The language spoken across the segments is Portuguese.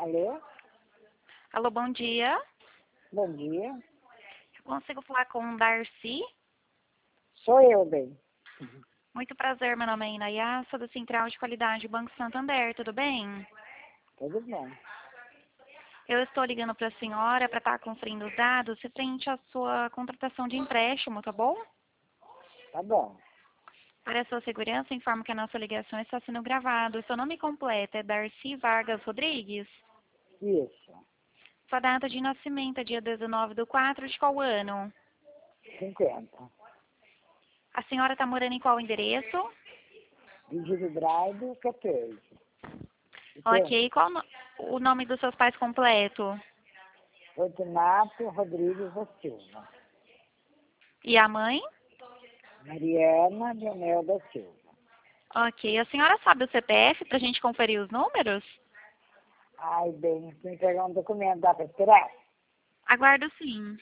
Alô? Alô, bom dia. Bom dia. Eu consigo falar com o Darcy? Sou eu, bem. Muito prazer, meu nome é Inaya, sou da Central de Qualidade Banco Santander, tudo bem? Tudo bom. Eu estou ligando para a senhora para estar conferindo os dados referente à sua contratação de empréstimo, tá bom? Tá bom. Para a sua segurança, informo que a nossa ligação está sendo gravada. O seu nome completo é Darcy Vargas Rodrigues? Isso. Sua data de nascimento é dia 19/4 de qual ano? 50. A senhora está morando em qual endereço? Vigílio Drive, 14. Ok, qual o nome dos seus pais completo? Fortunato Rodrigues da Silva. E a mãe? Mariana Leonel da Silva. Ok, a senhora sabe o CPF para a gente conferir os números? Ai, bem, se me pegar um documento, dá para esperar? Aguardo sim.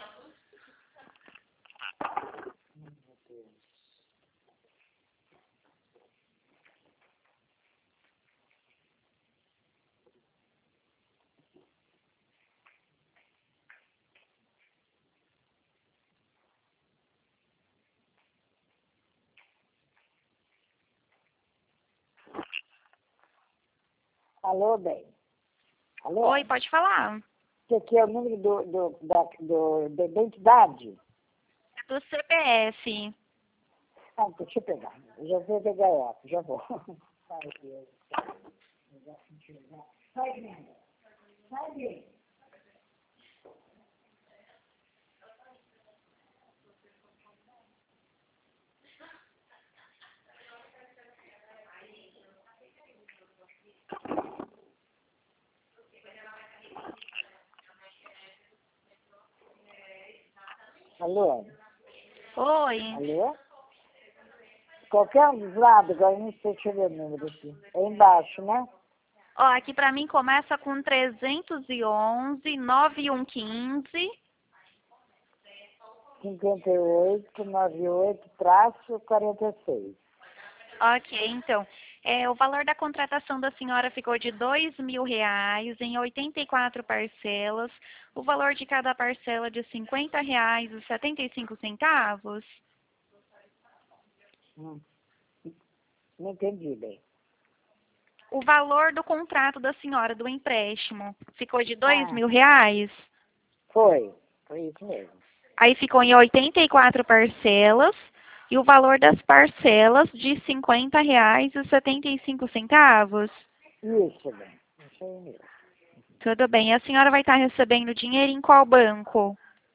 Alô, bem. Alô? Oi, pode falar. Esse aqui é o número da identidade? É do CPF. Ah, deixa eu pegar. Eu já vou pegar essa, já vou. Sai, Brenda. Sai, Brenda. Alô? Oi. Alô? Qualquer um dos lados, agora não sei, deixa eu ver o número aqui. É embaixo, né? Ó, aqui para mim começa com 311 9115. 5898-46. Ok, então. O valor da contratação da senhora ficou de R$ 2.000 em 84 parcelas. O valor de cada parcela de R$ 50,75. Hum, não entendi bem. O valor do contrato da senhora do empréstimo ficou de R$ Ah, 2.000. foi isso mesmo. Aí ficou em 84 parcelas. E o valor das parcelas de R$ 50,75. Isso, bem. Isso aí mesmo. Tudo bem. A senhora vai estar recebendo dinheiro em qual banco?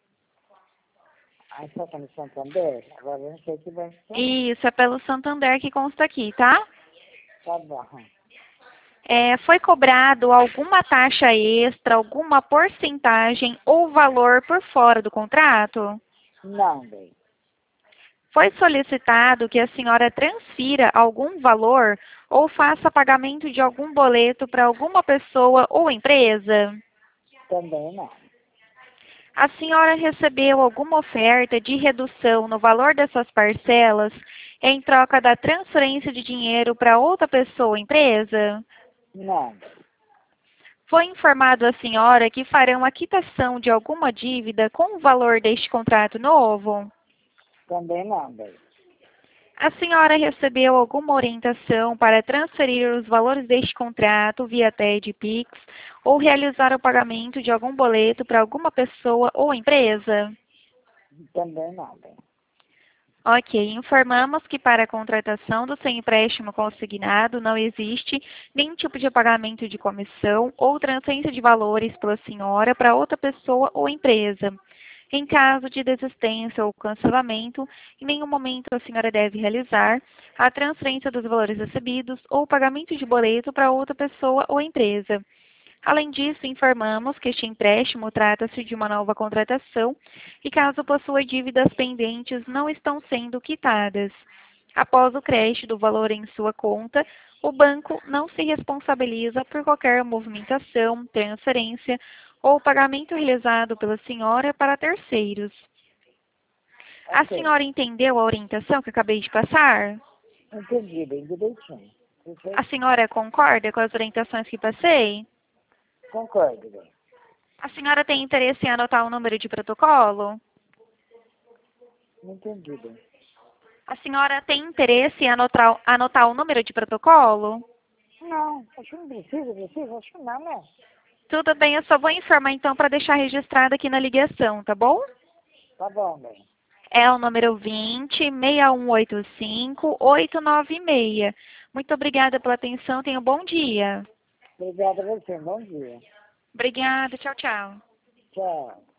Aí só tá no Santander? Agora eu não sei que banco que é, não. Isso, é pelo Santander que consta aqui, tá? Tá bom. Foi cobrado alguma taxa extra, alguma porcentagem ou valor por fora do contrato? Não, bem. Foi solicitado que a senhora transfira algum valor ou faça pagamento de algum boleto para alguma pessoa ou empresa? Também não. A senhora recebeu alguma oferta de redução no valor dessas parcelas em troca da transferência de dinheiro para outra pessoa ou empresa? Não. Foi informado à senhora que farão a quitação de alguma dívida com o valor deste contrato novo? Também não, bem. A senhora recebeu alguma orientação para transferir os valores deste contrato via TED Pix ou realizar o pagamento de algum boleto para alguma pessoa ou empresa? Também não, bem. Ok, informamos que para a contratação do seu empréstimo consignado não existe nenhum tipo de pagamento de comissão ou transferência de valores pela senhora para outra pessoa ou empresa. Em caso de desistência ou cancelamento, em nenhum momento a senhora deve realizar a transferência dos valores recebidos ou pagamento de boleto para outra pessoa ou empresa. Além disso, informamos que este empréstimo trata-se de uma nova contratação e, caso possua dívidas pendentes, não estão sendo quitadas. Após o crédito do valor em sua conta, o banco não se responsabiliza por qualquer movimentação, transferência ou pagamento realizado pela senhora para terceiros. A Ok. senhora entendeu a orientação que acabei de passar? Entendi, bem direitinho. A senhora concorda com as orientações que passei? Concordo, bem. A senhora tem interesse em anotar o número de protocolo? Não entendi, bem. A senhora tem interesse em anotar o número de protocolo? Não, acho que não precisa, acho que não, né? Tudo bem, eu só vou informar então para deixar registrado aqui na ligação, tá bom? Tá bom, bem. É o número 20-6185-896. Muito obrigada pela atenção, tenha um bom dia. Obrigada a você, bom dia. Obrigada, tchau, tchau. Tchau.